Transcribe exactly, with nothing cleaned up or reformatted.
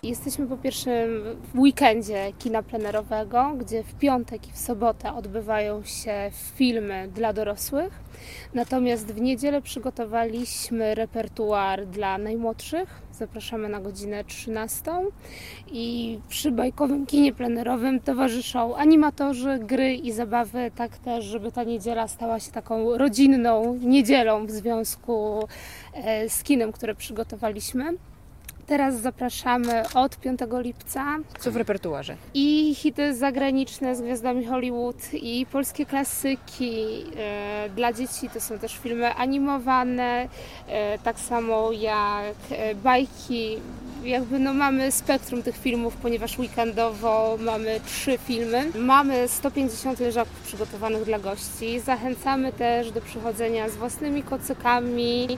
Jesteśmy po pierwszym weekendzie kina plenerowego, gdzie w piątek i w sobotę odbywają się filmy dla dorosłych. Natomiast w niedzielę przygotowaliśmy repertuar dla najmłodszych. Zapraszamy na godzinę trzynastą i przy bajkowym kinie plenerowym towarzyszą animatorzy, gry i zabawy, tak też, żeby ta niedziela stała się taką rodzinną niedzielą w związku z kinem, które przygotowaliśmy. Teraz zapraszamy od piątego lipca. Co w repertuarze? I hity zagraniczne z gwiazdami Hollywood, i polskie klasyki. E, dla dzieci to są też filmy animowane, e, tak samo jak e, bajki. Jakby no mamy spektrum tych filmów, ponieważ weekendowo mamy trzy filmy. Mamy sto pięćdziesiąt leżaków przygotowanych dla gości. Zachęcamy też do przychodzenia z własnymi kocykami.